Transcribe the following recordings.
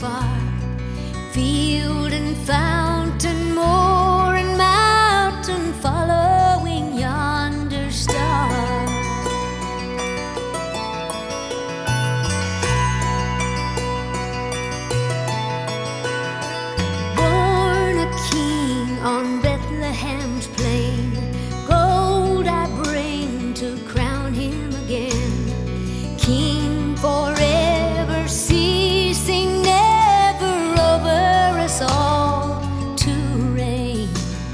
far, field and fountain, moor and mountain, following yonder star. Born a king on Bethlehem's plain, gold I bring to crown him again. King forever, ceasing never, over us all to reign.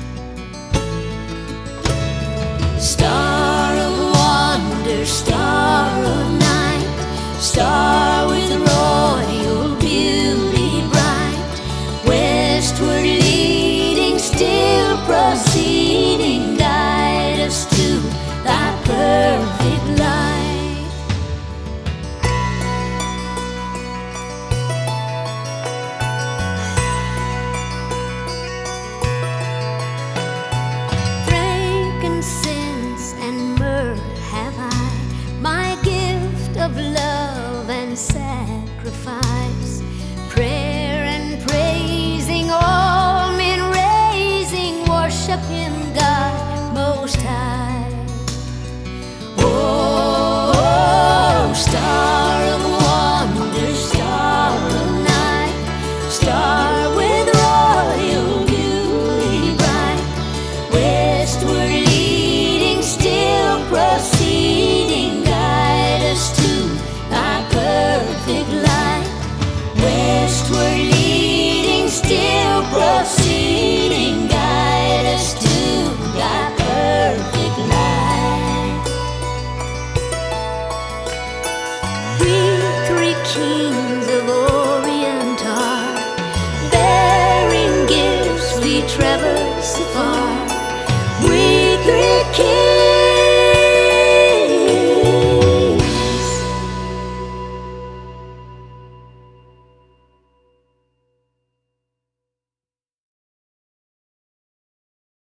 Star of wonder, star of night, star with royal beauty bright, westward leading, still proceeding, guide us to thy perfect light. Frankincense and myrrh have I, my gift of love and sacrifice, prayer and praising, all men raising, worship him, God most high. Oh, star of wonder, star of night, star with royal beauty bright, westward leading, still proceeding, guide us to thy perfect light. Westward leading, still proceeding, guide us to thy perfect light. We three kings of Orient are, bearing gifts we traverse afar.